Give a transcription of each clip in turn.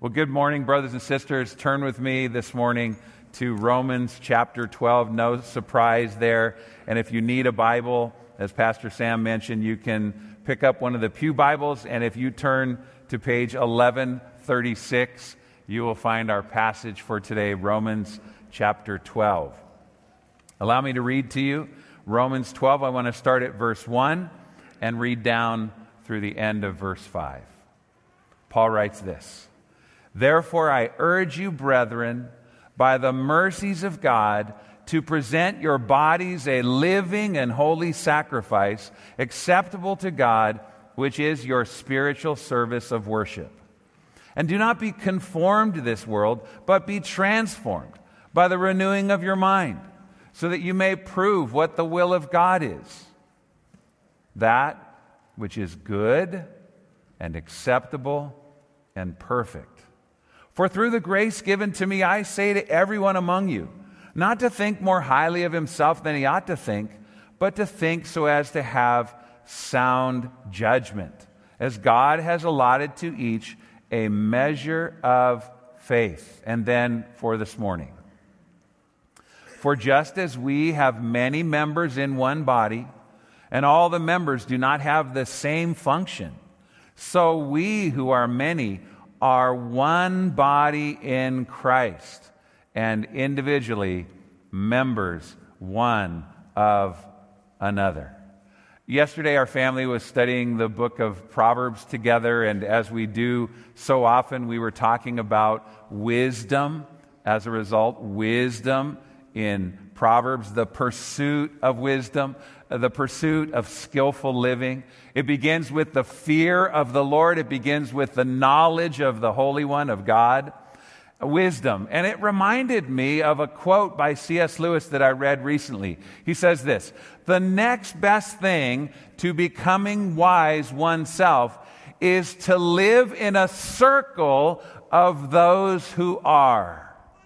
Well, good morning, brothers and sisters. Turn with me this morning to Romans chapter 12. No surprise there. And if you need a Bible, as Pastor Sam mentioned, you can pick up one of the pew Bibles. And if you turn to page 1136, you will find our passage for today, Romans chapter 12. Allow me to read to you Romans 12. I want to start at verse 1 and read down through the end of verse 5. Paul writes this: "Therefore I urge you, brethren, by the mercies of God, to present your bodies a living and holy sacrifice, acceptable to God, which is your spiritual service of worship. And do not be conformed to this world, but be transformed by the renewing of your mind, so that you may prove what the will of God is, that which is good and acceptable and perfect. For through the grace given to me, I say to everyone among you, not to think more highly of himself than he ought to think, but to think so as to have sound judgment, as God has allotted to each a measure of faith." And then for this morning: "For just as we have many members in one body, and all the members do not have the same function, so we who are many are one body in Christ, and individually members one of another." Yesterday, our family was studying the book of Proverbs together, and as we do so often, we were talking about wisdom. As a result, wisdom in Proverbs, the pursuit of wisdom, the pursuit of skillful living. It begins with the fear of the Lord. It begins with the knowledge of the Holy One, of God. Wisdom. And it reminded me of a quote by C.S. Lewis that I read recently. He says this: "The next best thing to becoming wise oneself is to live in a circle of those who are.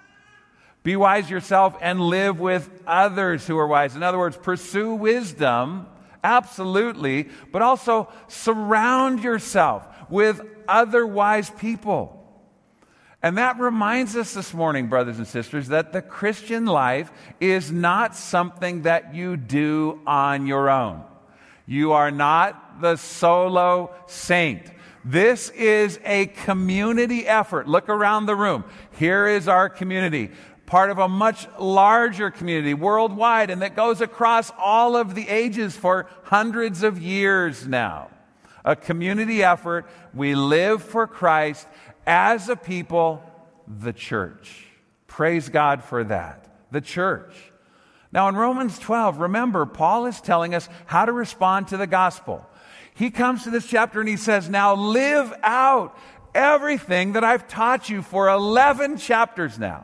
Be wise yourself and live with others who are wise." In other words, pursue wisdom, absolutely, but also surround yourself with other wise people. And that reminds us this morning, brothers and sisters, that the Christian life is not something that you do on your own. You are not the solo saint. This is a community effort. Look around the room. Here is our community, part of a much larger community worldwide, and that goes across all of the ages for hundreds of years now. A community effort. We live for Christ as a people, the church. Praise God for that. The church. Now in Romans 12, remember, Paul is telling us how to respond to the gospel. He comes to this chapter and he says, now live out everything that I've taught you for 11 chapters now.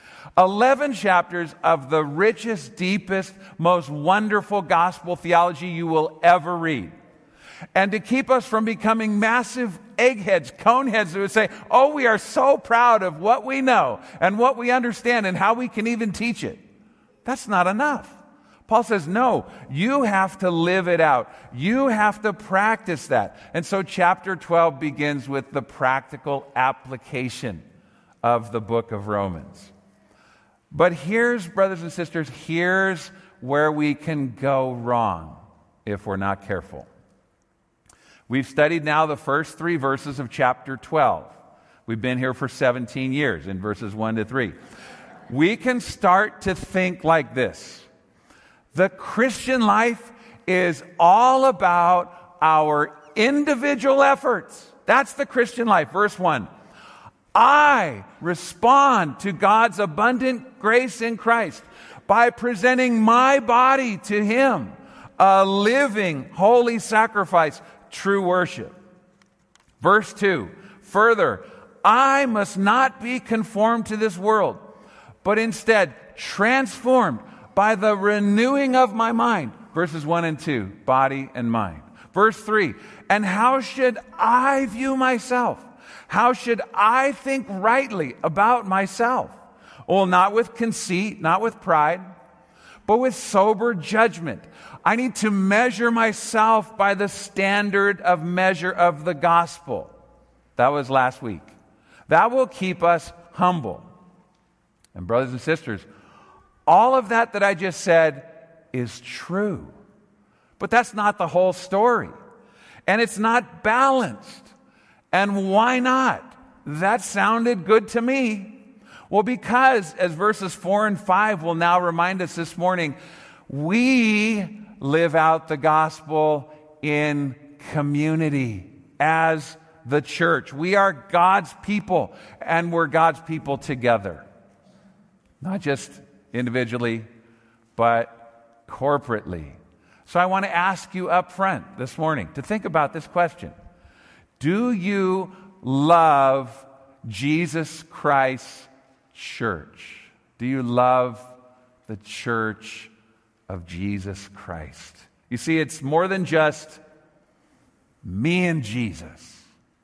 11 chapters of the richest, deepest, most wonderful gospel theology you will ever read. And to keep us from becoming massive eggheads, coneheads who would say, oh, we are so proud of what we know and what we understand and how we can even teach it. That's not enough. Paul says, no, you have to live it out. You have to practice that. And so chapter 12 begins with the practical application of the book of Romans. But here's, brothers and sisters, here's where we can go wrong if we're not careful. We've studied now the first 3 verses of chapter 12. We've been here for 17 years in verses 1 to 3. We can start to think like this. The Christian life is all about our individual efforts. That's the Christian life. Verse 1. I respond to God's abundant grace in Christ by presenting my body to Him, a living, holy sacrifice, true worship. Verse 2. Further, I must not be conformed to this world, but instead transformed by the renewing of my mind. Verses 1 and 2, body and mind. Verse 3, and how should I view myself? How should I think rightly about myself? Well, not with conceit, not with pride, but with sober judgment. I need to measure myself by the standard of measure of the gospel. That was last week. That will keep us humble. And brothers and sisters, all of that I just said is true. But that's not the whole story. And it's not balanced. And why not? That sounded good to me. Well, because, as verses 4 and 5 will now remind us this morning, we live out the gospel in community as the church. We are God's people, and we're God's people together. Not just individually, but corporately. So I want to ask you up front this morning to think about this question. Do you love Jesus Christ's church? Do you love the church of Jesus Christ? You see, it's more than just me and Jesus.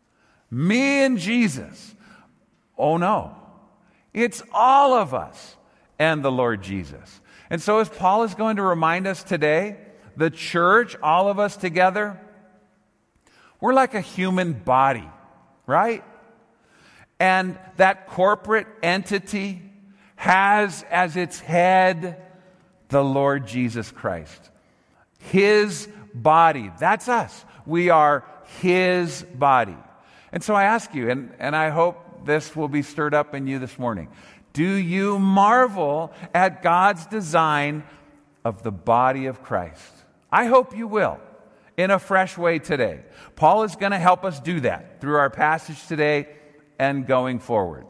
Me and Jesus. Oh no. It's all of us and the Lord Jesus. And so as Paul is going to remind us today, the church, all of us together, we're like a human body, right? And that corporate entity has as its head the Lord Jesus Christ. His body. That's us. We are His body. And so I ask you, and I hope this will be stirred up in you this morning. Do you marvel at God's design of the body of Christ? I hope you will, in a fresh way today. Paul is going to help us do that through our passage today and going forward.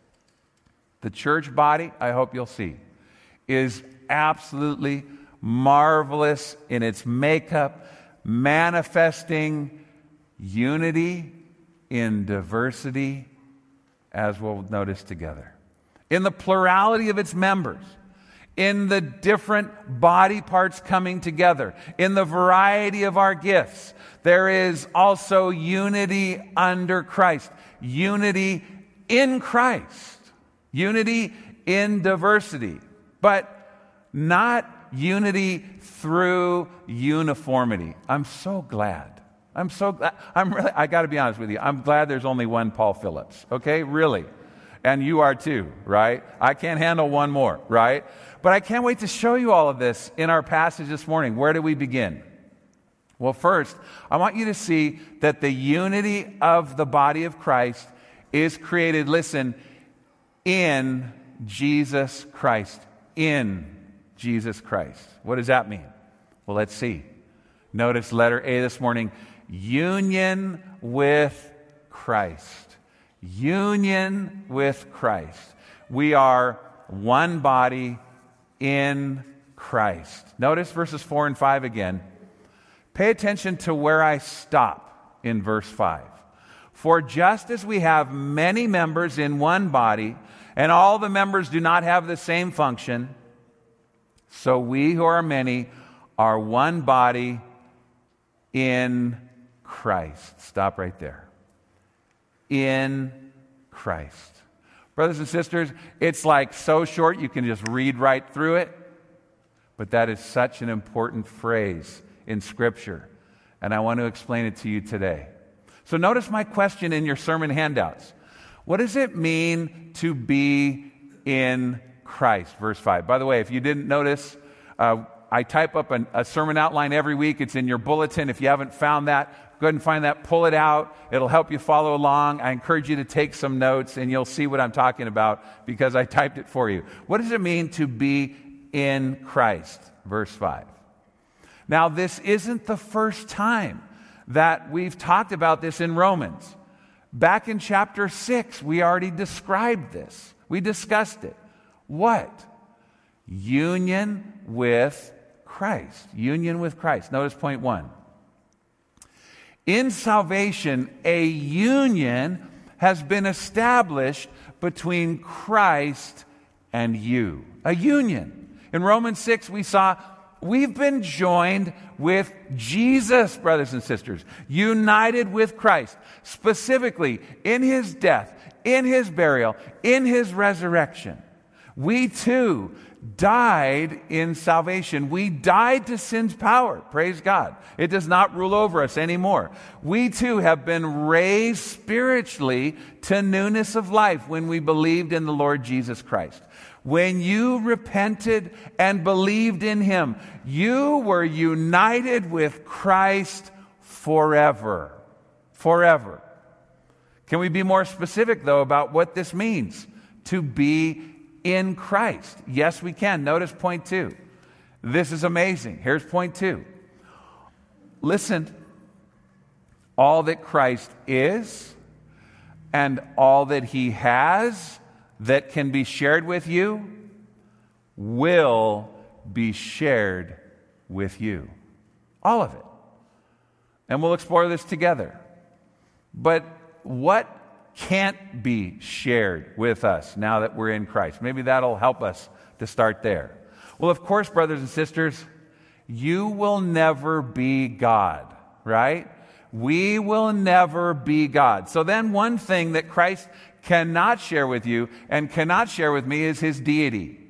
The church body, I hope you'll see, is absolutely marvelous in its makeup, manifesting unity in diversity, as we'll notice together. In the plurality of its members, in the different body parts coming together, in the variety of our gifts, there is also unity under Christ, unity in Christ, unity in diversity, but not unity through uniformity. I'm so glad. I got to be honest with you. I'm glad there's only one Paul Phillips, okay? Really. And you are too, right? I can't handle one more, right? But I can't wait to show you all of this in our passage this morning. Where do we begin? Well, first, I want you to see that the unity of the body of Christ is created, listen, in Jesus Christ. In Jesus Christ. What does that mean? Well, let's see. Notice letter A this morning. Union with Christ. Union with Christ. We are one body in Christ. Notice verses 4 and 5 again. Pay attention to where I stop in verse 5. For just as we have many members in one body, and all the members do not have the same function, so we who are many are one body in Christ. Stop right there. In Christ. Brothers and sisters, it's like so short you can just read right through it, but that is such an important phrase in Scripture, and I want to explain it to you today. So notice my question in your sermon handouts. What does it mean to be in Christ? Verse 5. By the way, if you didn't notice, I type up a sermon outline every week. It's in your bulletin. If you haven't found that, go ahead and find that, pull it out. It'll help you follow along. I encourage you to take some notes, and you'll see what I'm talking about because I typed it for you. What does it mean to be in Christ? Verse 5. Now, this isn't the first time that we've talked about this in Romans. Back in chapter 6, we already described this. We discussed it. What? Union with Christ. Union with Christ. Notice point 1. In salvation, a union has been established between Christ and you. A union. In Romans 6, we saw we've been joined with Jesus, brothers and sisters, united with Christ, specifically in His death, in His burial, in His resurrection. We too died in salvation. We died to sin's power. Praise God. It does not rule over us anymore. We too have been raised spiritually to newness of life when we believed in the Lord Jesus Christ. When you repented and believed in Him, you were united with Christ forever. Forever. Can we be more specific, though, about what this means to be in Christ? Yes, we can. Notice point 2. This is amazing. Here's point 2. Listen. All that Christ is and all that He has that can be shared with you will be shared with you. All of it. And we'll explore this together. But what can't be shared with us now that we're in Christ? Maybe that'll help us to start there. Well, of course, brothers and sisters, you will never be God, right? We will never be God. So then one thing that Christ cannot share with you and cannot share with me is His deity.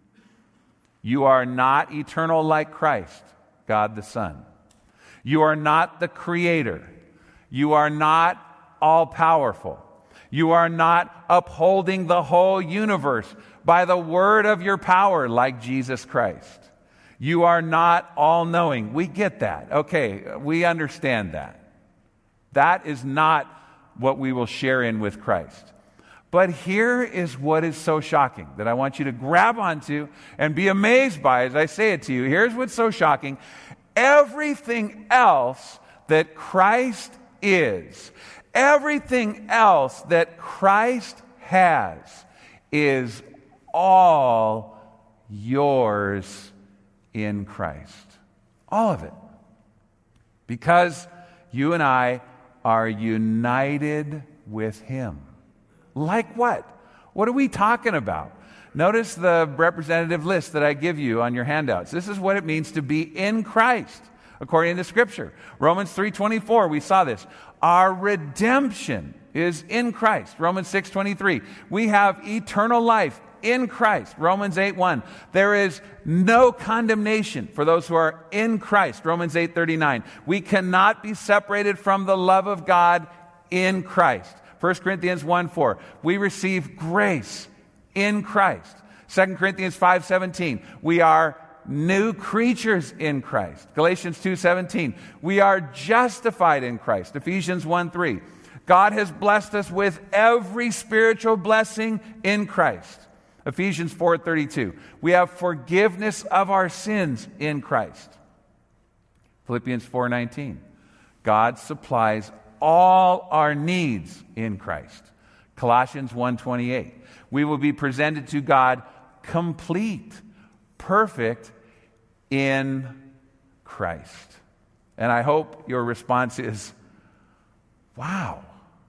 You are not eternal like Christ, God the Son. You are not the Creator. You are not all-powerful. You are not upholding the whole universe by the word of your power like Jesus Christ. You are not all-knowing. We get that. Okay, we understand that. That is not what we will share in with Christ. But here is what is so shocking that I want you to grab onto and be amazed by as I say it to you. Here's what's so shocking. Everything else that Christ is, everything else that Christ has is all yours in Christ. All of it. Because you and I are united with Him. Like what? What are we talking about? Notice the representative list that I give you on your handouts. This is what it means to be in Christ, according to Scripture. Romans 3:24, we saw this. Our redemption is in Christ. Romans 6:23. We have eternal life in Christ. Romans 8:1. There is no condemnation for those who are in Christ. Romans 8:39. We cannot be separated from the love of God in Christ. 1 Corinthians 1:4. We receive grace in Christ. 2 Corinthians 5:17. We are new creatures in Christ. Galatians 2:17. We are justified in Christ. Ephesians 1:3. God has blessed us with every spiritual blessing in Christ. Ephesians 4:32. We have forgiveness of our sins in Christ. Philippians 4:19. God supplies all our needs in Christ. Colossians 1:28. We will be presented to God complete, perfect in Christ. And I hope your response is, wow,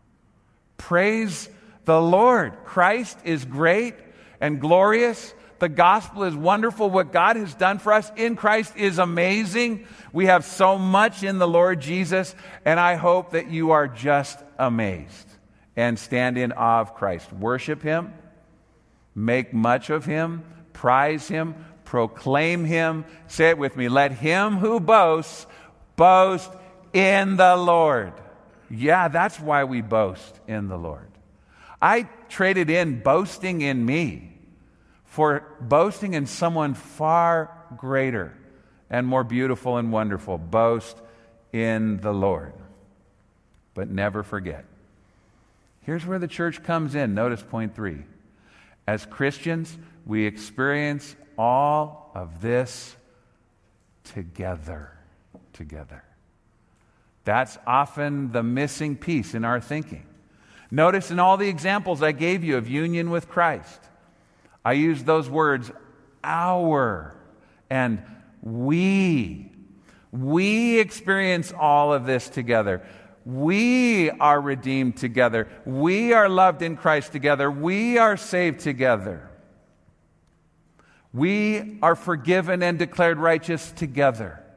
praise the Lord. Christ is great and glorious. The gospel is wonderful. What God has done for us in Christ is amazing. We have so much in the Lord Jesus, and I hope that you are just amazed and stand in awe of Christ. Worship Him, make much of Him, prize Him, proclaim Him. Say it with me. Let him who boasts, boast in the Lord. Yeah, that's why we boast in the Lord. I traded in boasting in me for boasting in someone far greater and more beautiful and wonderful. Boast in the Lord. But never forget. Here's where the church comes in. Notice point 3. As Christians, we experience all of this together. Together. That's often the missing piece in our thinking. Notice in all the examples I gave you of union with Christ, I used those words, our and we. We experience all of this together. We are redeemed together. We are loved in Christ together. We are saved together. We are forgiven and declared righteous together.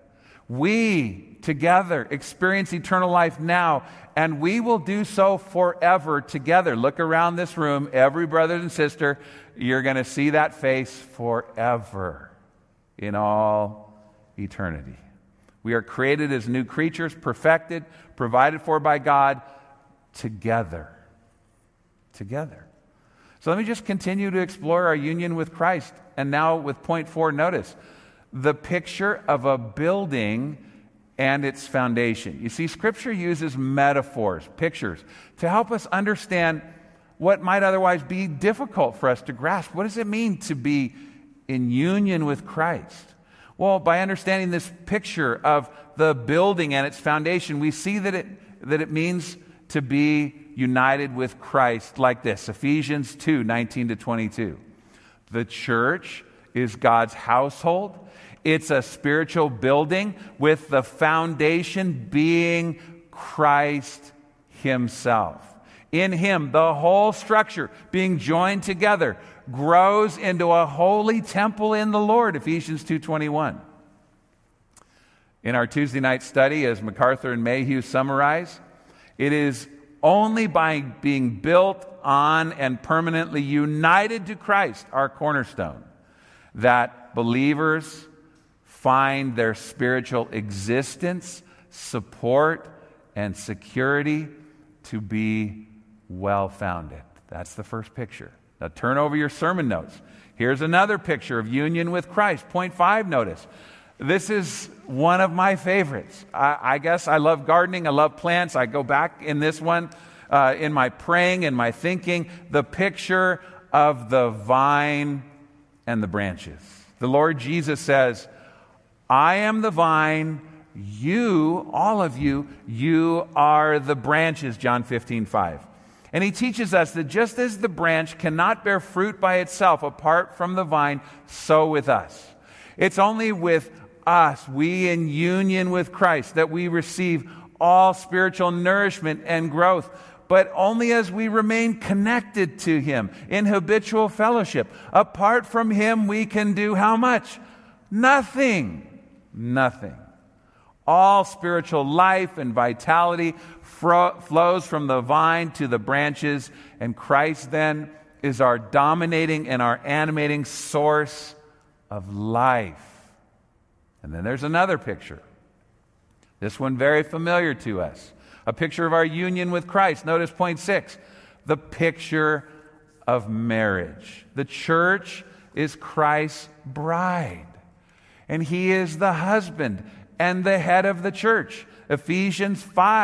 We together experience eternal life now, and we will do so forever together. Look around this room, every brother and sister, you're going to see that face forever in all eternity. We are created as new creatures, perfected, provided for by God, together. Together. So let me just continue to explore our union with Christ. And now with point 4, notice the picture of a building and its foundation. You see, Scripture uses metaphors, pictures, to help us understand what might otherwise be difficult for us to grasp. What does it mean to be in union with Christ? Well, by understanding this picture of the building and its foundation, we see that it means to be united with Christ like this. Ephesians 2:19-22. The church is God's household. It's a spiritual building with the foundation being Christ Himself. In Him, the whole structure being joined together grows into a holy temple in the Lord, Ephesians 2:21. In our Tuesday night study, as MacArthur and Mayhew summarize, it is only by being built on and permanently united to Christ, our cornerstone, that believers find their spiritual existence, support, and security to be well-founded. That's the first picture. Now turn over your sermon notes. Here's another picture of union with Christ. Point 5, notice. This is one of my favorites. I guess I love gardening. I love plants. I go back in this one, in my praying, in my thinking, the picture of the vine and the branches. The Lord Jesus says, I am the vine, you, all of you, you are the branches, John 15:5. And He teaches us that just as the branch cannot bear fruit by itself apart from the vine, so with us. It's only with us, we in union with Christ, that we receive all spiritual nourishment and growth, but only as we remain connected to Him in habitual fellowship. Apart from Him, we can do how much? Nothing. Nothing. All spiritual life and vitality flows from the vine to the branches, and Christ then is our dominating and our animating source of life. And then there's another picture. This one very familiar to us. A picture of our union with Christ. Notice point 6, the picture of marriage. The church is Christ's bride, and He is the husband and the head of the church. Ephesians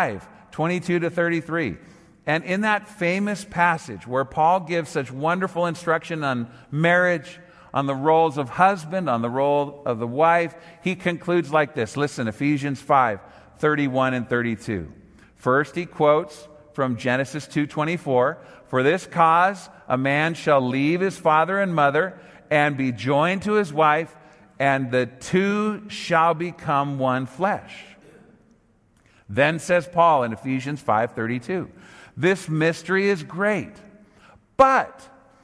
5:22-33. And in that famous passage where Paul gives such wonderful instruction on marriage, on the roles of husband, on the role of the wife, he concludes like this. Listen, Ephesians 5:31 and 32. First, he quotes from Genesis 2:24. For this cause a man shall leave his father and mother and be joined to his wife, and the two shall become one flesh. Then says Paul in Ephesians 5:32, this mystery is great, but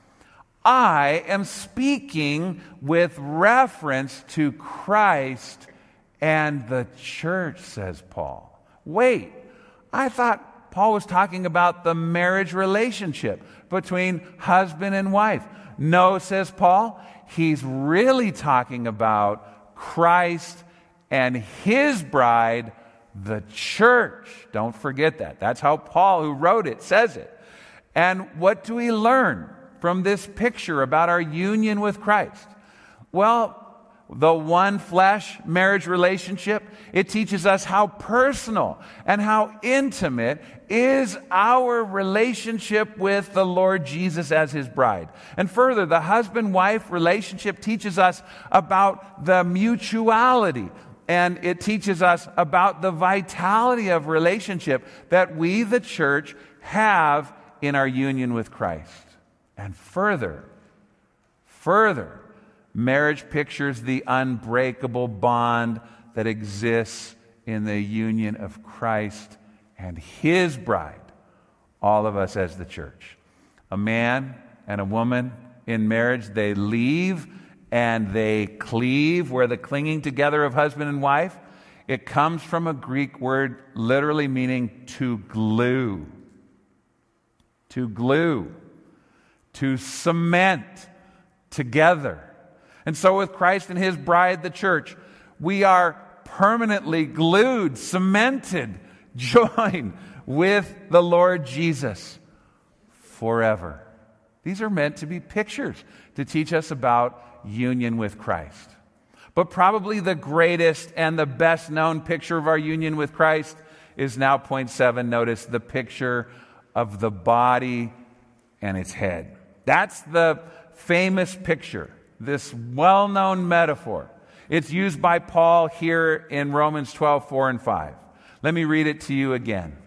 I am speaking with reference to Christ and the church, says Paul. Wait, I thought Paul was talking about the marriage relationship between husband and wife. No, says Paul, he's really talking about Christ and His bride, the church. Don't forget that. That's how Paul, who wrote it, says it. And what do we learn from this picture about our union with Christ? Well, the one flesh marriage relationship, it teaches us how personal and how intimate is our relationship with the Lord Jesus as His bride. And further, the husband-wife relationship teaches us about the mutuality, and it teaches us about the vitality of relationship that we, the church, have in our union with Christ. And further, marriage pictures the unbreakable bond that exists in the union of Christ and His bride, all of us as the church. A man and a woman in marriage, they leave and they cleave, where the clinging together of husband and wife It comes from a Greek word literally meaning to glue. To glue. To cement together. And so with Christ and His bride, the church, we are permanently glued, cemented, joined with the Lord Jesus forever. These are meant to be pictures to teach us about union with Christ. But probably the greatest and the best known picture of our union with Christ is now point 7. Notice the picture of the body and its head. That's the famous picture, this well-known metaphor. It's used by Paul here in Romans 12, 4 and 5. Let me read it to you again.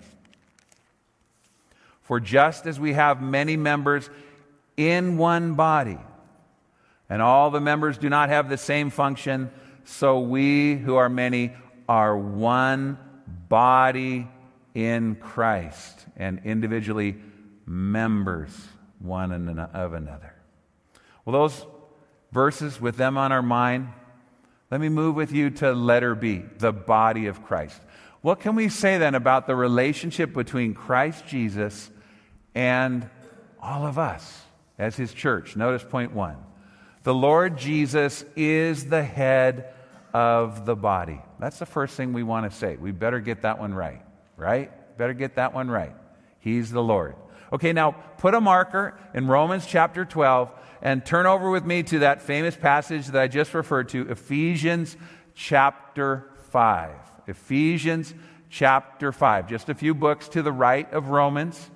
For just as we have many members in one body, and all the members do not have the same function, so we who are many are one body in Christ, and individually members one of another. Well, those verses, with them on our mind, let me move with you to letter B, the body of Christ. What can we say then about the relationship between Christ Jesus and all of us as His church? Notice point 1. The Lord Jesus is the head of the body. That's the first thing we want to say. We better get that one right? Better get that one right. He's the Lord. Okay, now put a marker in Romans chapter 12 and turn over with me to that famous passage that I just referred to, Ephesians chapter 5. Ephesians chapter 5. Just a few books to the right of Romans.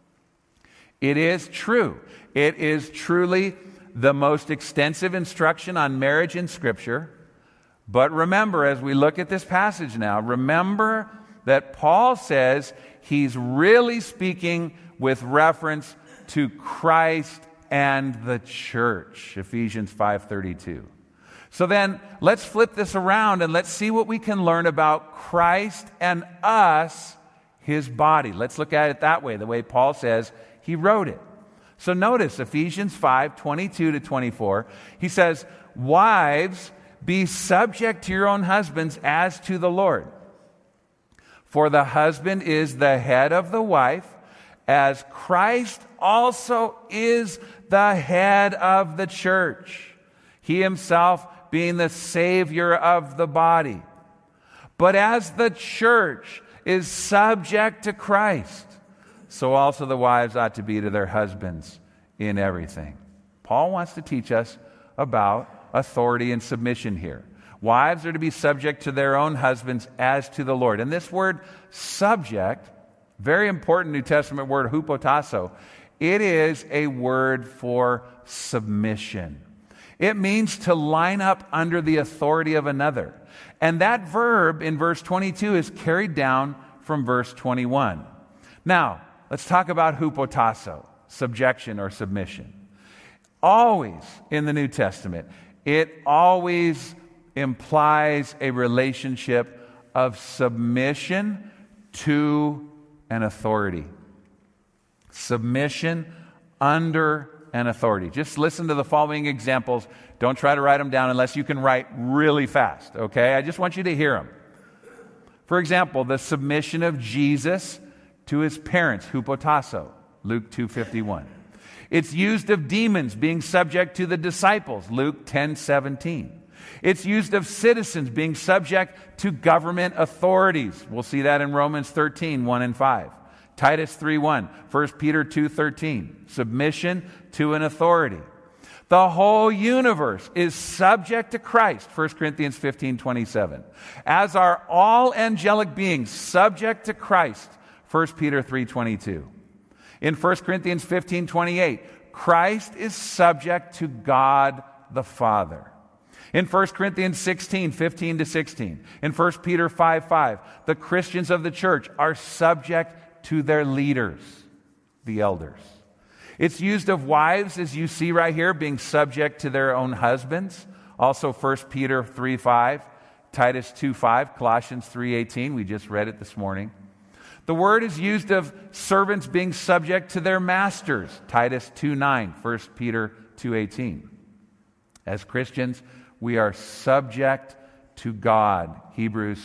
It is true. It is truly the most extensive instruction on marriage in Scripture. But remember, as we look at this passage now, remember that Paul says he's really speaking with reference to Christ and the church. Ephesians 5:32. So then, let's flip this around and let's see what we can learn about Christ and us, His body. Let's look at it that way, the way Paul says he wrote it. So notice Ephesians 5:22 to 24. He says, "Wives, be subject to your own husbands as to the Lord. For the husband is the head of the wife, as Christ also is the head of the church, He Himself being the Savior of the body. But as the church is subject to Christ, so also the wives ought to be to their husbands in everything." Paul wants to teach us about authority and submission here. Wives are to be subject to their own husbands as to the Lord. And this word subject, very important New Testament word, hupotasso, it is a word for submission. It means to line up under the authority of another. And that verb in verse 22 is carried down from verse 21. Now, let's talk about hupotasso, subjection or submission. Always in the New Testament, it always implies a relationship of submission to an authority. Submission under an authority. Just listen to the following examples. Don't try to write them down unless you can write really fast, okay? I just want you to hear them. For example, the submission of Jesus to His parents, hupotasso, Luke 2:51. It's used of demons being subject to the disciples, Luke 10:17. It's used of citizens being subject to government authorities. We'll see that in Romans 13:1 and 5. Titus 3:1, 1 Peter 2:13. Submission to an authority. The whole universe is subject to Christ, 1 Corinthians 15:27. As are all angelic beings subject to Christ, 1 Peter 3:22. In 1 Corinthians 15:28, Christ is subject to God the Father. In 1 Corinthians 16:15 to 16. In 1 Peter 5:5, the Christians of the church are subject to their leaders, the elders. It's used of wives, as you see right here, being subject to their own husbands. Also 1 Peter 3:5, Titus 2:5, Colossians 3:18. We just read it this morning. The word is used of servants being subject to their masters. Titus 2:9, 1 Peter 2:18. As Christians, we are subject to God. Hebrews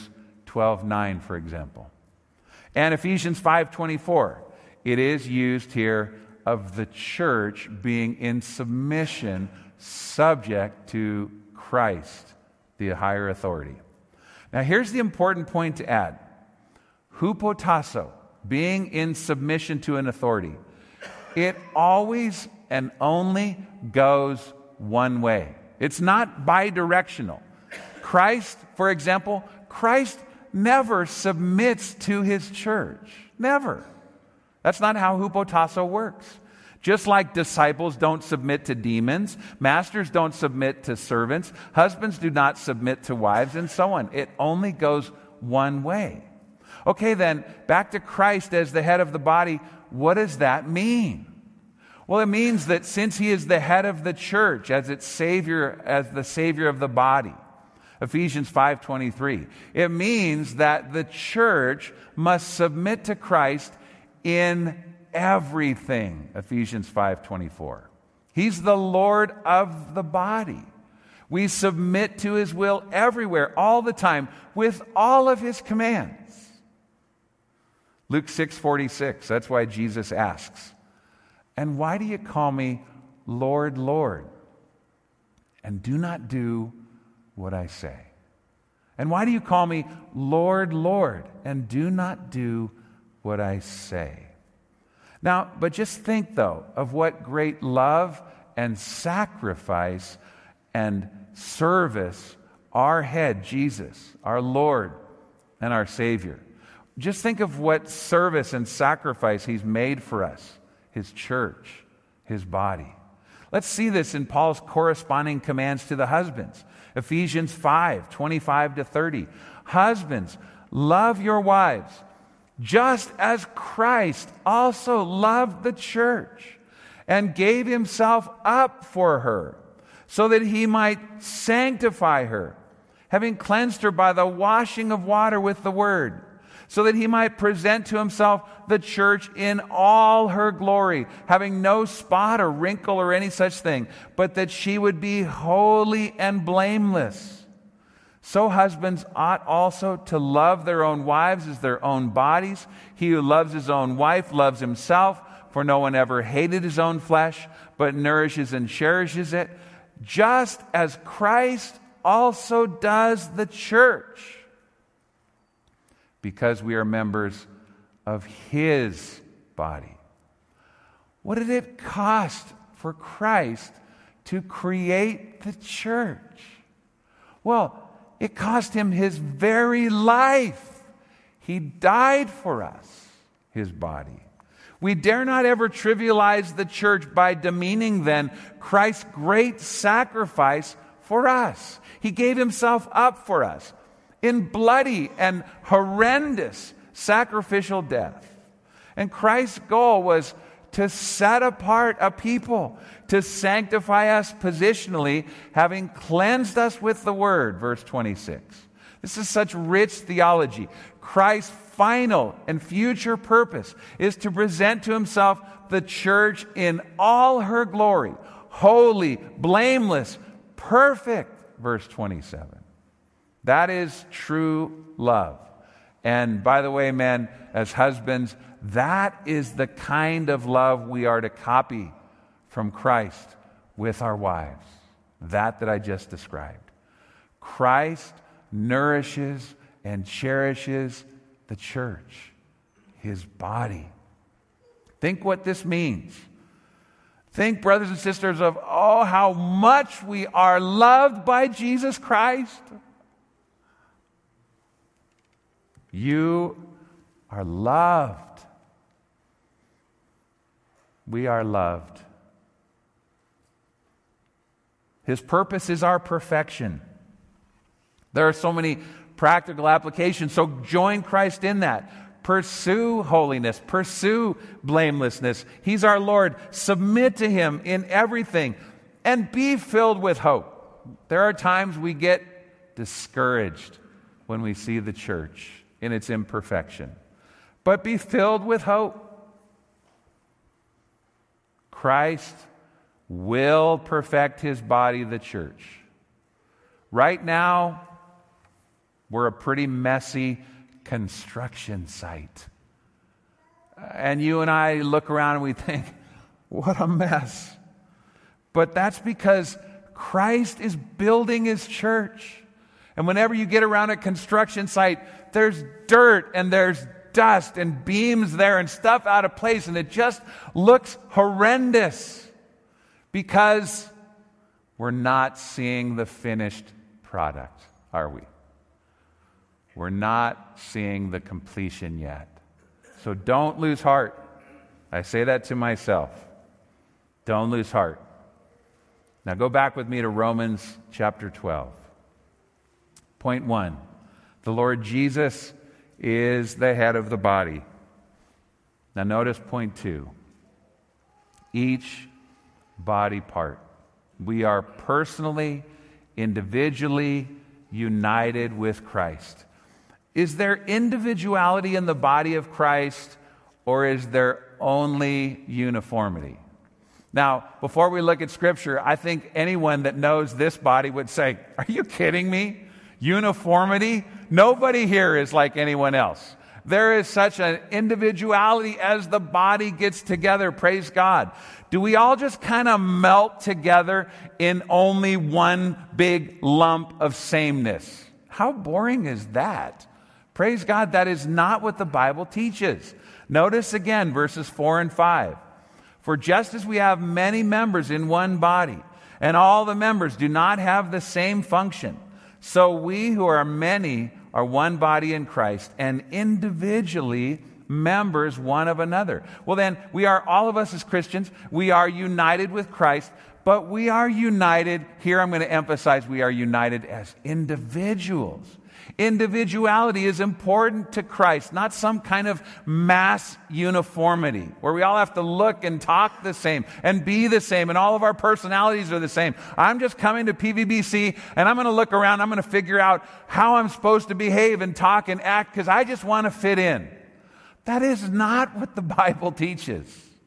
12:9, for example. And Ephesians 5:24, it is used here of the church being in submission, subject to Christ, the higher authority. Now here's the important point to add. Hupotasso, being in submission to an authority, it always and only goes one way. It's not bidirectional. Christ, for example, Christ never submits to his church. Never. That's not how hupotasso works. Just like disciples don't submit to demons, masters don't submit to servants, husbands do not submit to wives, and so on. It only goes one way. Okay, then, back to Christ as the head of the body, what does that mean? Well, it means that since he is the head of the church, as its savior, as the savior of the body, Ephesians 5:23, it means that the church must submit to Christ in everything, Ephesians 5:24. He's the Lord of the body. We submit to his will everywhere, all the time, with all of his commands. Luke 6:46, that's why Jesus asks, "And why do you call me Lord, Lord, and do not do what I say? And why do you call me Lord, Lord, and do not do what I say?" Now, but just think, though, of what great love and sacrifice and service our head, Jesus, our Lord and our Savior. Just think of what service and sacrifice he's made for us, his church, his body. Let's see this in Paul's corresponding commands to the husbands. Ephesians 5:25-30. Husbands, love your wives, just as Christ also loved the church and gave himself up for her, so that he might sanctify her, having cleansed her by the washing of water with the word, so that he might present to himself the church in all her glory, having no spot or wrinkle or any such thing, but that she would be holy and blameless. So husbands ought also to love their own wives as their own bodies. He who loves his own wife loves himself, for no one ever hated his own flesh, but nourishes and cherishes it, just as Christ also does the church, because we are members of his body. What did it cost for Christ to create the church? Well, it cost him his very life. He died for us, his body. We dare not ever trivialize the church by demeaning then Christ's great sacrifice for us. He gave himself up for us in bloody and horrendous sacrificial death. And Christ's goal was to set apart a people, to sanctify us positionally, having cleansed us with the word, verse 26. This is such rich theology. Christ's final and future purpose is to present to himself the church in all her glory, holy, blameless, perfect, verse 27. That is true love. And by the way, men, as husbands, that is the kind of love we are to copy from Christ with our wives. That I just described. Christ nourishes and cherishes the church, his body. Think what this means. Think, brothers and sisters, of how much we are loved by Jesus Christ. You are loved. We are loved. His purpose is our perfection. There are so many practical applications, so join Christ in that. Pursue holiness, pursue blamelessness. He's our Lord. Submit to him in everything and be filled with hope. There are times we get discouraged when we see the church in its imperfection. But be filled with hope. Christ will perfect his body, the church. Right now, We're a pretty messy construction site. And you and I look around and we think, what a mess. But that's because Christ is building his church. And whenever you get around a construction site, there's dirt and there's dust and beams there and stuff out of place, and it just looks horrendous because we're not seeing the finished product, are we? We're not seeing the completion yet. So don't lose heart. I say that to myself. Don't lose heart. Now go back with me to Romans chapter 12. Point 1. The Lord Jesus is the head of the body. Now notice point 2. Each body part. We are personally, individually united with Christ. Is there individuality in the body of Christ, or is there only uniformity? Now, before we look at Scripture, I think anyone that knows this body would say, are you kidding me? Uniformity? Nobody here is like anyone else. There is such an individuality as the body gets together, praise God. Do we all just kind of melt together in only one big lump of sameness? How boring is that? Praise God, that is not what the Bible teaches. Notice again verses 4 and 5. For just as we have many members in one body, and all the members do not have the same function, so we who are many are one body in Christ, and individually members one of another. Well then, we are, all of us as Christians, we are united with Christ, but we are united, here I'm going to emphasize, we are united as individuals. Individuality is important to Christ, not some kind of mass uniformity where we all have to look and talk the same and be the same and all of our personalities are the same. I'm just coming to PVBC and I'm going to look around, I'm going to figure out how I'm supposed to behave and talk and act because I just want to fit in. That is not what the Bible teaches.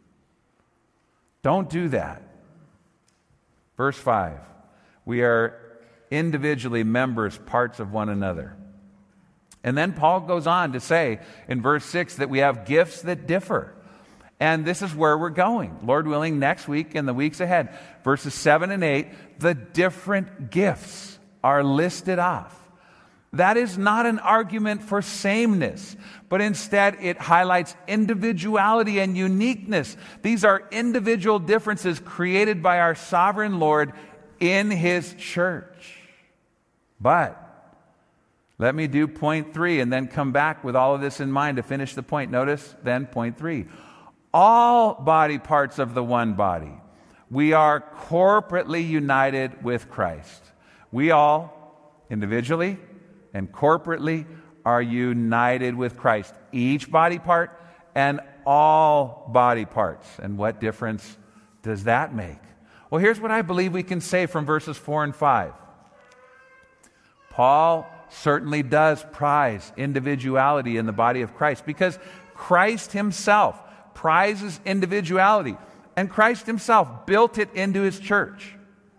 Don't do that. Verse 5, we are individually members, parts of one another. And then Paul goes on to say in verse 6 that we have gifts that differ. And this is where we're going. Lord willing, next week and the weeks ahead, verses 7 and 8, the different gifts are listed off. That is not an argument for sameness, but instead it highlights individuality and uniqueness. These are individual differences created by our sovereign Lord in his church. But let me do point 3 and then come back with all of this in mind to finish the point. Notice then point 3. All body parts of the one body. We are corporately united with Christ. We all, individually and corporately, are united with Christ. Each body part and all body parts. And what difference does that make? Well, here's what I believe we can say from verses 4 and 5. Paul certainly does prize individuality in the body of Christ because Christ himself prizes individuality and Christ himself built it into his church.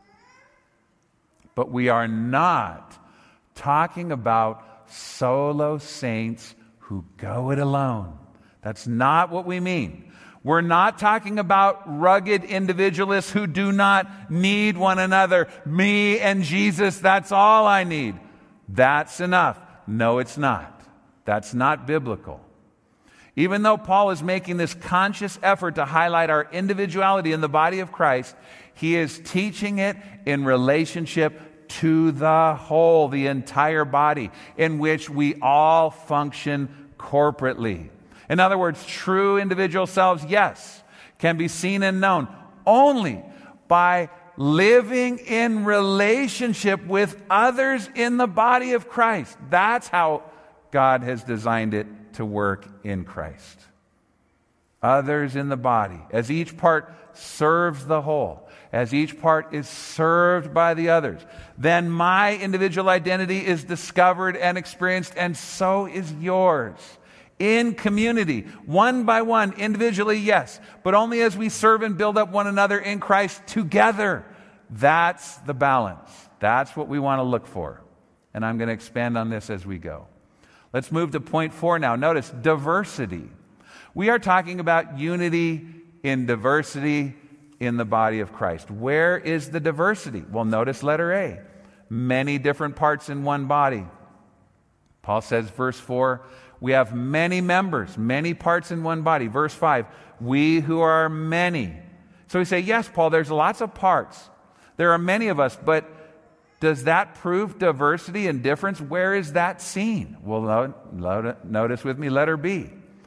But we are not talking about solo saints who go it alone. That's not what we mean. We're not talking about rugged individualists who do not need one another. Me and Jesus, that's all I need. That's enough. No, it's not. That's not biblical. Even though Paul is making this conscious effort to highlight our individuality in the body of Christ, he is teaching it in relationship to the whole, the entire body, in which we all function corporately. In other words, true individual selves, yes, can be seen and known only by living in relationship with others in the body of Christ. That's how God has designed it to work in Christ. Others in the body, as each part serves the whole, as each part is served by the others, then my individual identity is discovered and experienced, and so is yours. In community, one by one, individually, yes, but only as we serve and build up one another in Christ together. That's the balance. That's what we want to look for. And I'm going to expand on this as we go. Let's move to point 4 now. Notice diversity. We are talking about unity in diversity in the body of Christ. Where is the diversity? Well, notice letter A. Many different parts in one body. Paul says, verse 4, we have many members, many parts in one body. Verse 5, we who are many. So we say, yes, Paul, there's lots of parts. There are many of us, but does that prove diversity and difference? Where is that seen? Well, notice with me letter B.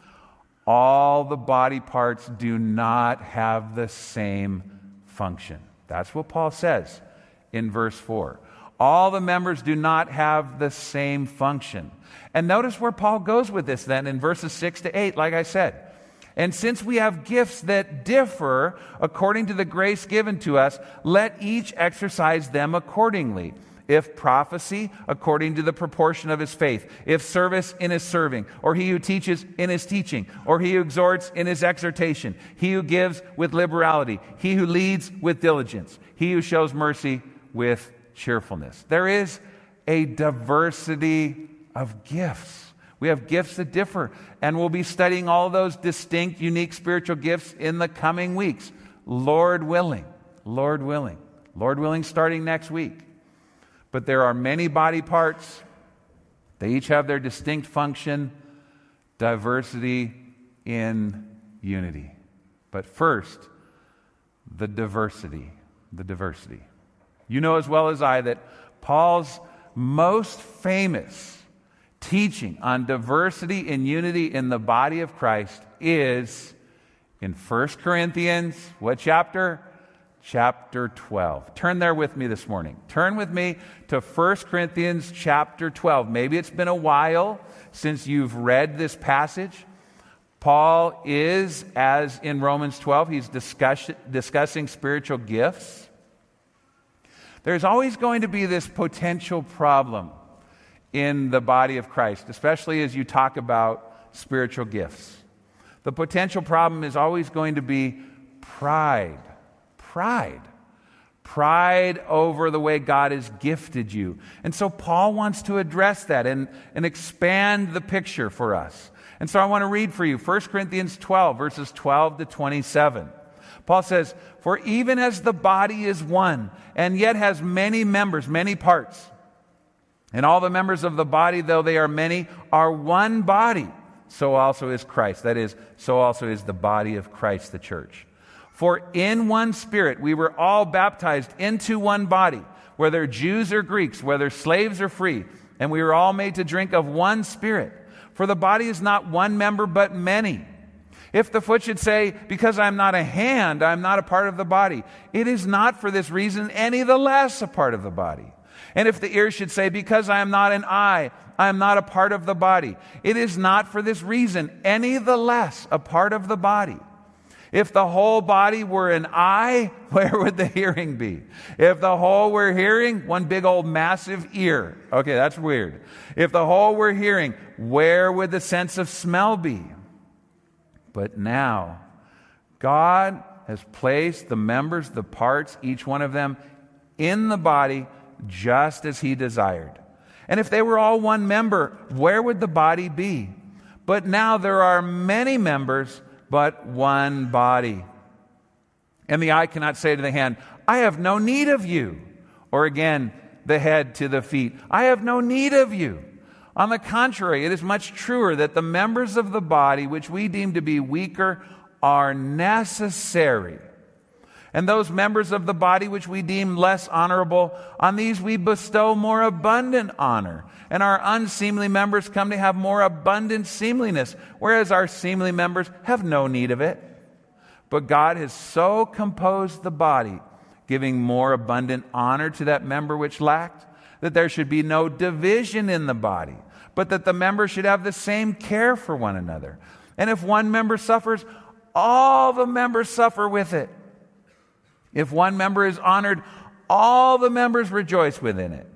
All the body parts do not have the same function. That's what Paul says in verse 4. All the members do not have the same function. And notice where Paul goes with this then in verses 6 to 8, like I said. And since we have gifts that differ according to the grace given to us, let each exercise them accordingly. If prophecy, according to the proportion of his faith. If service, in his serving. Or he who teaches, in his teaching. Or he who exhorts, in his exhortation. He who gives, with liberality. He who leads, with diligence. He who shows mercy, with cheerfulness. There is a diversity of gifts. We have gifts that differ, and we'll be studying all those distinct, unique spiritual gifts in the coming weeks. Lord willing. Lord willing. Lord willing, starting next week. But there are many body parts. They each have their distinct function. Diversity in unity. But first, the diversity. The diversity. You know as well as I that Paul's most famous teaching on diversity and unity in the body of Christ is in 1 Corinthians, what chapter? Chapter 12. Turn there with me this morning. Turn with me to 1 Corinthians chapter 12. Maybe it's been a while since you've read this passage. Paul is, as in Romans 12, he's discussing spiritual gifts. There's always going to be this potential problem in the body of Christ, especially as you talk about spiritual gifts. The potential problem is always going to be pride. Pride over the way God has gifted you. And so Paul wants to address that and expand the picture for us. And so I want to read for you 1 Corinthians 12, verses 12 to 27. Paul says, for even as the body is one, and yet has many members, many parts, and all the members of the body, though they are many, are one body, so also is Christ. That is, so also is the body of Christ, the church. For in one Spirit we were all baptized into one body, whether Jews or Greeks, whether slaves or free, and we were all made to drink of one Spirit. For the body is not one member, but many. If the foot should say, because I am not a hand, I am not a part of the body, it is not for this reason any the less a part of the body. And if the ear should say, because I am not an eye, I am not a part of the body, it is not for this reason any the less a part of the body. If the whole body were an eye, where would the hearing be? If the whole were hearing, one big old massive ear. Okay, that's weird. If the whole were hearing, where would the sense of smell be? But now, God has placed the members, the parts, each one of them, in the body just as He desired. And if they were all one member, where would the body be? But now there are many members, but one body. And the eye cannot say to the hand, I have no need of you. Or again, the head to the feet, I have no need of you. On the contrary, it is much truer that the members of the body, which we deem to be weaker, are necessary. And those members of the body which we deem less honorable, on these we bestow more abundant honor. And our unseemly members come to have more abundant seemliness, whereas our seemly members have no need of it. But God has so composed the body, giving more abundant honor to that member which lacked, that there should be no division in the body, but that the members should have the same care for one another. And if one member suffers, all the members suffer with it. If one member is honored, all the members rejoice within it.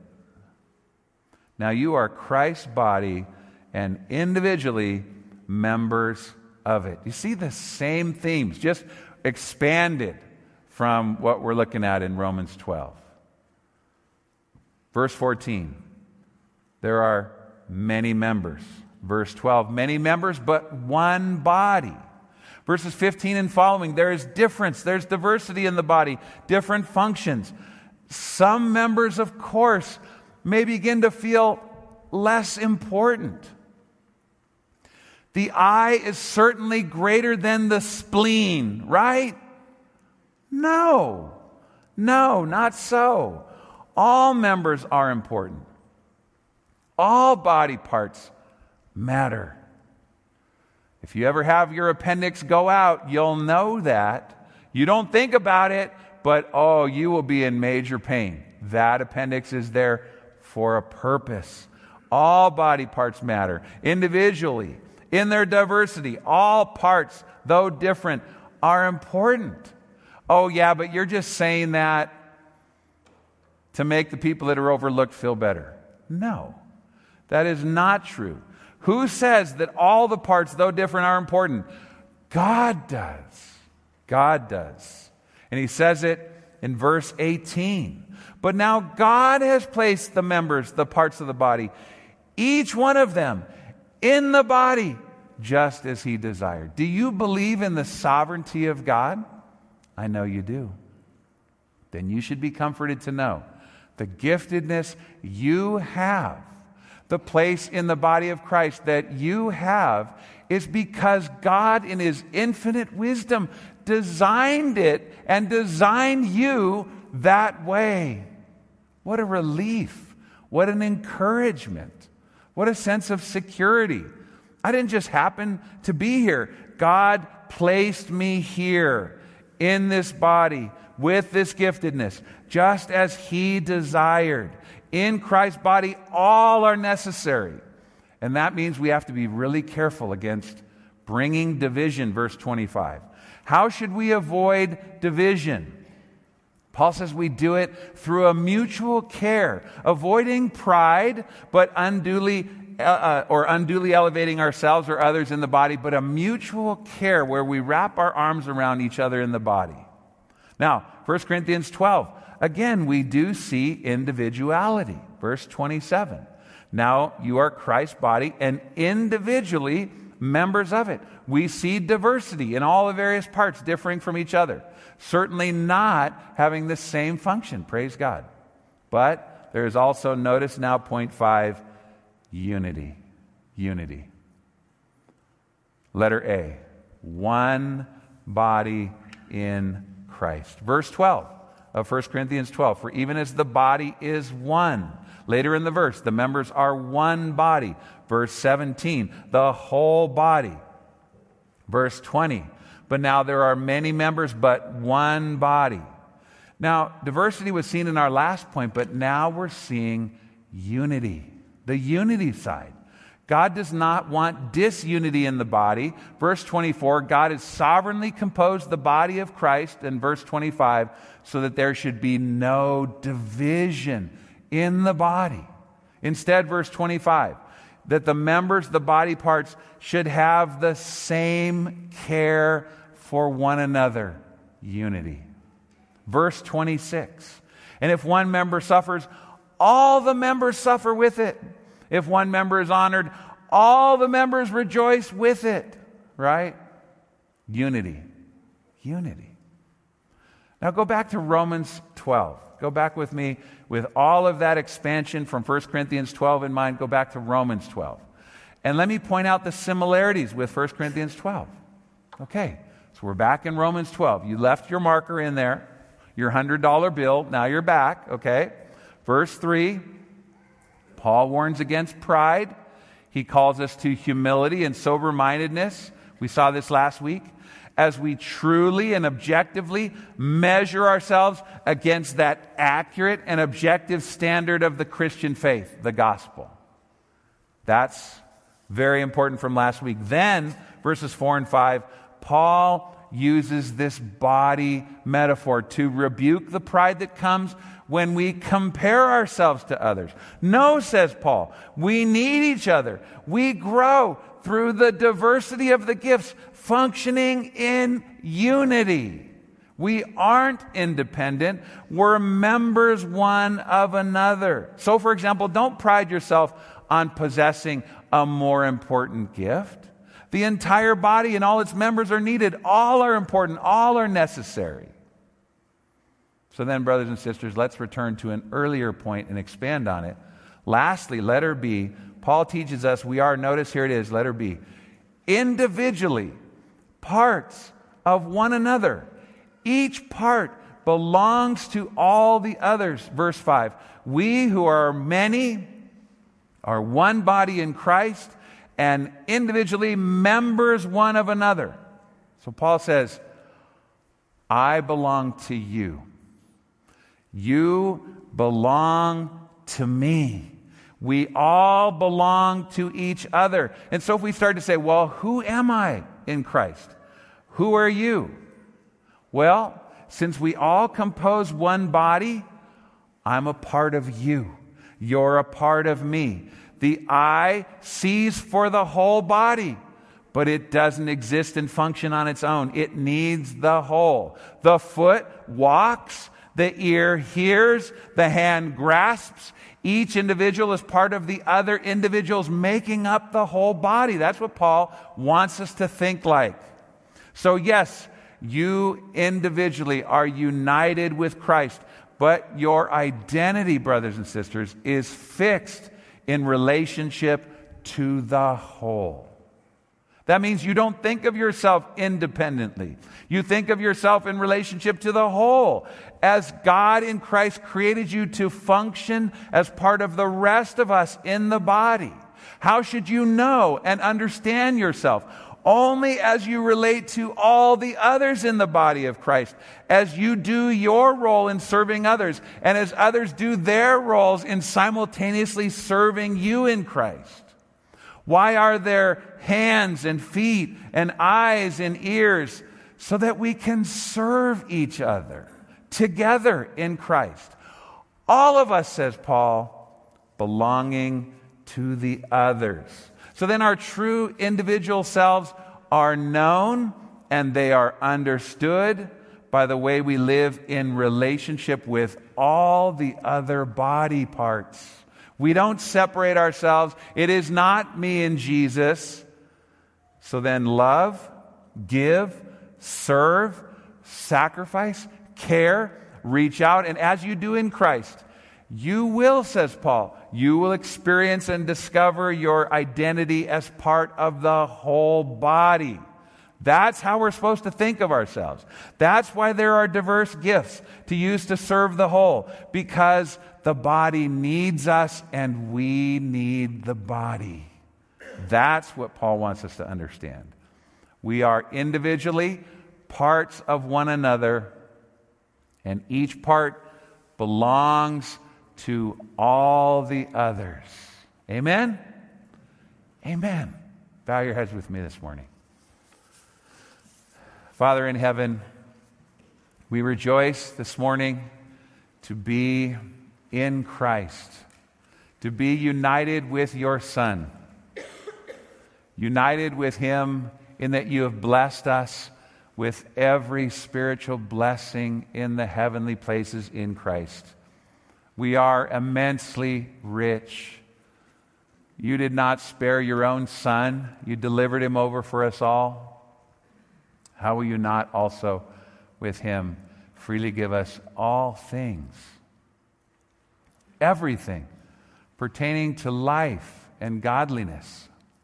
Now you are Christ's body and individually members of it. You see the same themes, just expanded from what we're looking at in Romans 12. Verse 14. there are many members. Verse 12, many members, but one body. Verses 15 and following, there is difference. There's diversity in the body, different functions. Some members, of course, may begin to feel less important. The eye is certainly greater than the spleen, right? No, not so. All members are important. All body parts matter. If you ever have your appendix go out, you'll know that. You don't think about it, but you will be in major pain. That appendix is there for a purpose. All body parts matter. Individually, in their diversity, all parts, though different, are important. Oh yeah, but you're just saying that to make the people that are overlooked feel better. No, that is not true. Who says that all the parts, though different, are important? God does. God does. And he says it in verse 18. But now God has placed the members, the parts of the body, each one of them, in the body, just as he desired. Do you believe in the sovereignty of God? I know you do. Then you should be comforted to know the giftedness you have, the place in the body of Christ that you have, is because God in his infinite wisdom designed it and designed you that way. What a relief. What an encouragement. What a sense of security. I didn't just happen to be here. God placed me here in this body with this giftedness, just as he desired. In Christ's body, all are necessary. And that means we have to be really careful against bringing division, verse 25. How should we avoid division? Paul says we do it through a mutual care, avoiding pride, but unduly elevating ourselves or others in the body, but a mutual care where we wrap our arms around each other in the body. Now, 1 Corinthians 12, again, we do see individuality. Verse 27. Now you are Christ's body and individually members of it. We see diversity in all the various parts differing from each other. Certainly not having the same function, praise God. But there is also, notice now, point 5, unity. Unity. Letter A, one body in Christ. Verse 12 of 1 Corinthians 12, for even as the body is one. Later in the verse, the members are one body. Verse 17, the whole body. Verse 20, but now there are many members, but one body. Now, diversity was seen in our last point, but now we're seeing unity. The unity side. God does not want disunity in the body. Verse 24, God has sovereignly composed the body of Christ, in verse 25, so that there should be no division in the body. Instead, verse 25, that the members, the body parts, should have the same care for one another. Unity. Verse 26, and if one member suffers, all the members suffer with it. If one member is honored, all the members rejoice with it. Right? Unity. Unity. Now go back to Romans 12. Go back with me with all of that expansion from 1 Corinthians 12 in mind. Go back to Romans 12. And let me point out the similarities with 1 Corinthians 12. Okay, so we're back in Romans 12. You left your marker in there, your $100 bill. Now you're back, okay? Verse 3, Paul warns against pride. He calls us to humility and sober-mindedness. We saw this last week. As we truly and objectively measure ourselves against that accurate and objective standard of the Christian faith, the gospel. That's very important from last week. Then, verses 4 and 5, Paul uses this body metaphor to rebuke the pride that comes when we compare ourselves to others. No, says Paul, we need each other. We grow through the diversity of the gifts, functioning in unity. We aren't independent. We're members one of another. So, for example, don't pride yourself on possessing a more important gift. The entire body and all its members are needed. All are important. All are necessary. So then, brothers and sisters, let's return to an earlier point and expand on it. Lastly, letter B, Paul teaches us we are, notice here it is, letter B, individually parts of one another. Each part belongs to all the others. Verse 5, we who are many are one body in Christ and individually members one of another. So Paul says, I belong to you. You belong to me. We all belong to each other. And so if we start to say, well, who am I in Christ? Who are you? Well, since we all compose one body, I'm a part of you. You're a part of me. The eye sees for the whole body, but it doesn't exist and function on its own. It needs the whole. The foot walks, the ear hears, the hand grasps. Each individual is part of the other individuals, making up the whole body. That's what Paul wants us to think like. So yes, you individually are united with Christ, but your identity, brothers and sisters, is fixed in relationship to the whole. That means you don't think of yourself independently. You think of yourself in relationship to the whole. As God in Christ created you to function as part of the rest of us in the body. How should you know and understand yourself? Only as you relate to all the others in the body of Christ, as you do your role in serving others, and as others do their roles in simultaneously serving you in Christ. Why are there hands and feet and eyes and ears? So that we can serve each other together in Christ. All of us, says Paul, belonging to the others. So then our true individual selves are known and they are understood by the way we live in relationship with all the other body parts. We don't separate ourselves. It is not me and Jesus. So then love, give, serve, sacrifice, care, reach out, and as you do in Christ, you will, says Paul, you will experience and discover your identity as part of the whole body. That's how we're supposed to think of ourselves. That's why there are diverse gifts to use to serve the whole, because the body needs us and we need the body. That's what Paul wants us to understand. We are individually parts of one another, and each part belongs to all the others. Amen? Amen. Bow your heads with me this morning. Father in heaven, we rejoice this morning to be in Christ, to be united with your Son, united with Him in that you have blessed us with every spiritual blessing in the heavenly places in Christ. We are immensely rich. You did not spare your own Son. You delivered Him over for us all. How will you not also with Him freely give us all things, everything pertaining to life and godliness?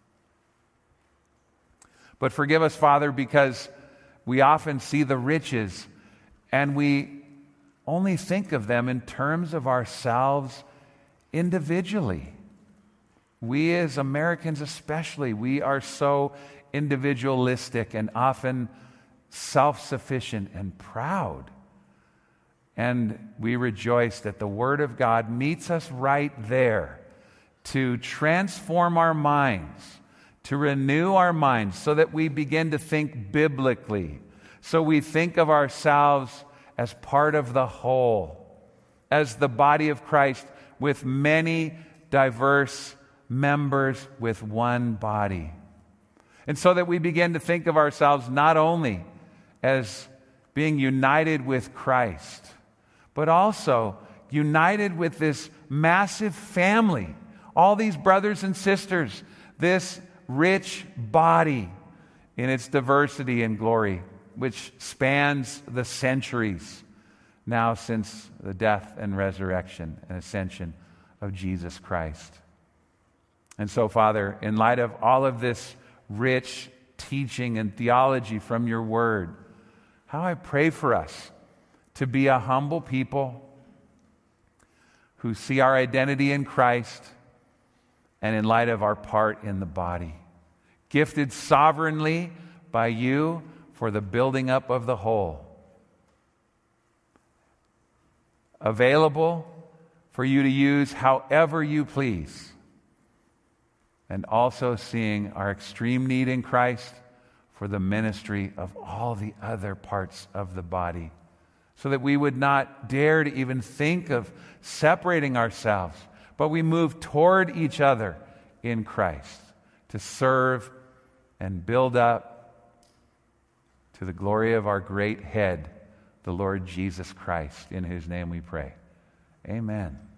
But forgive us, Father, because we often see the riches and we only think of them in terms of ourselves individually. We as Americans especially, we are so individualistic and often self-sufficient and proud. And we rejoice that the Word of God meets us right there to transform our minds, to renew our minds so that we begin to think biblically. So we think of ourselves as part of the whole, as the body of Christ with many diverse members with one body. And so that we begin to think of ourselves not only as being united with Christ, but also united with this massive family, all these brothers and sisters, this rich body in its diversity and glory, which spans the centuries now since the death and resurrection and ascension of Jesus Christ. And so, Father, in light of all of this rich teaching and theology from your word, how I pray for us to be a humble people who see our identity in Christ and in light of our part in the body, gifted sovereignly by you for the building up of the whole, available for you to use however you please, and also seeing our extreme need in Christ for the ministry of all the other parts of the body, so that we would not dare to even think of separating ourselves, but we move toward each other in Christ to serve and build up to the glory of our great head, the Lord Jesus Christ, in whose name we pray. Amen.